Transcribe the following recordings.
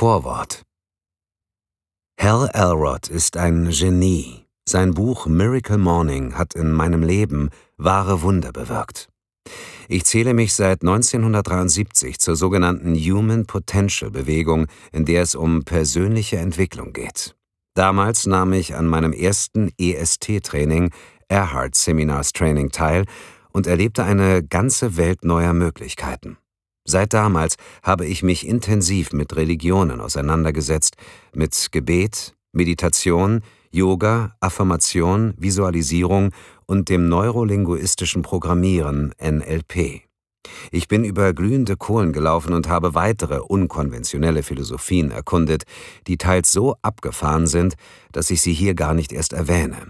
Vorwort. Hal Elrod ist ein Genie. Sein Buch Miracle Morning hat in meinem Leben wahre Wunder bewirkt. Ich zähle mich seit 1973 zur sogenannten Human Potential Bewegung, in der es um persönliche Entwicklung geht. Damals nahm ich an meinem ersten EST-Training, Erhard Seminars Training, teil und erlebte eine ganze Welt neuer Möglichkeiten. Seit damals habe ich mich intensiv mit Religionen auseinandergesetzt, mit Gebet, Meditation, Yoga, Affirmation, Visualisierung und dem neurolinguistischen Programmieren NLP. Ich bin über glühende Kohlen gelaufen und habe weitere unkonventionelle Philosophien erkundet, die teils so abgefahren sind, dass ich sie hier gar nicht erst erwähne.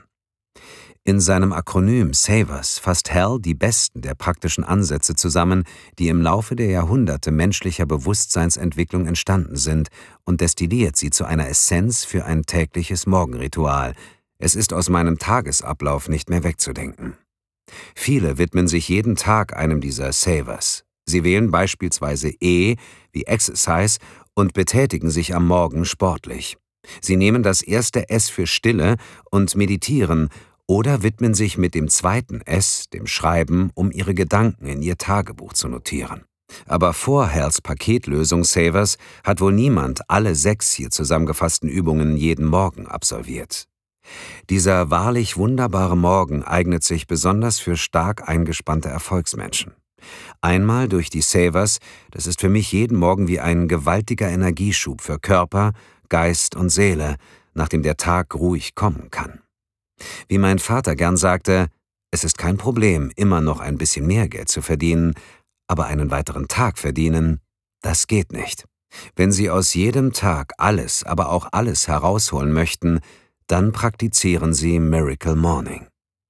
In seinem Akronym SAVERS fasst Hal die besten der praktischen Ansätze zusammen, die im Laufe der Jahrhunderte menschlicher Bewusstseinsentwicklung entstanden sind, und destilliert sie zu einer Essenz für ein tägliches Morgenritual. Es ist aus meinem Tagesablauf nicht mehr wegzudenken. Viele widmen sich jeden Tag einem dieser SAVERS. Sie wählen beispielsweise E wie Exercise und betätigen sich am Morgen sportlich. Sie nehmen das erste S für Stille und meditieren oder widmen sich mit dem zweiten S, dem Schreiben, um ihre Gedanken in ihr Tagebuch zu notieren. Aber vor Hals Paketlösung SAVERS hat wohl niemand alle 6 hier zusammengefassten Übungen jeden Morgen absolviert. Dieser wahrlich wunderbare Morgen eignet sich besonders für stark eingespannte Erfolgsmenschen. Einmal durch die SAVERS, das ist für mich jeden Morgen wie ein gewaltiger Energieschub für Körper, Geist und Seele, nachdem der Tag ruhig kommen kann. Wie mein Vater gern sagte, es ist kein Problem, immer noch ein bisschen mehr Geld zu verdienen, aber einen weiteren Tag verdienen, das geht nicht. Wenn Sie aus jedem Tag alles, aber auch alles herausholen möchten, dann praktizieren Sie Miracle Morning.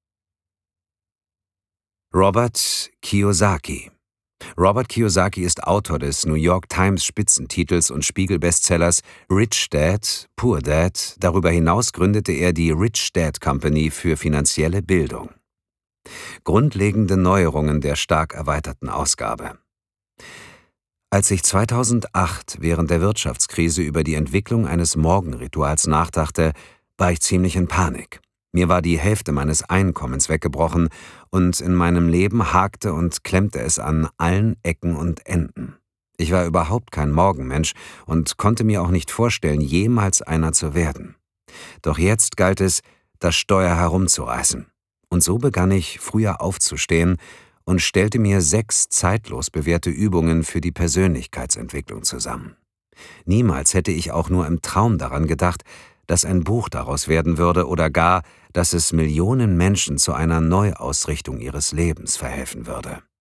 Robert Kiyosaki. Robert Kiyosaki ist Autor des New York Times Spitzentitels und Spiegel-Bestsellers Rich Dad, Poor Dad. Darüber hinaus gründete er die Rich Dad Company für finanzielle Bildung. Grundlegende Neuerungen der stark erweiterten Ausgabe. Als ich 2008 während der Wirtschaftskrise über die Entwicklung eines Morgenrituals nachdachte, war ich ziemlich in Panik. Mir war die Hälfte meines Einkommens weggebrochen und in meinem Leben hakte und klemmte es an allen Ecken und Enden. Ich war überhaupt kein Morgenmensch und konnte mir auch nicht vorstellen, jemals einer zu werden. Doch jetzt galt es, das Steuer herumzureißen. Und so begann ich, früher aufzustehen und stellte mir 6 zeitlos bewährte Übungen für die Persönlichkeitsentwicklung zusammen. Niemals hätte ich auch nur im Traum daran gedacht, dass ein Buch daraus werden würde oder gar, dass es Millionen Menschen zu einer Neuausrichtung ihres Lebens verhelfen würde.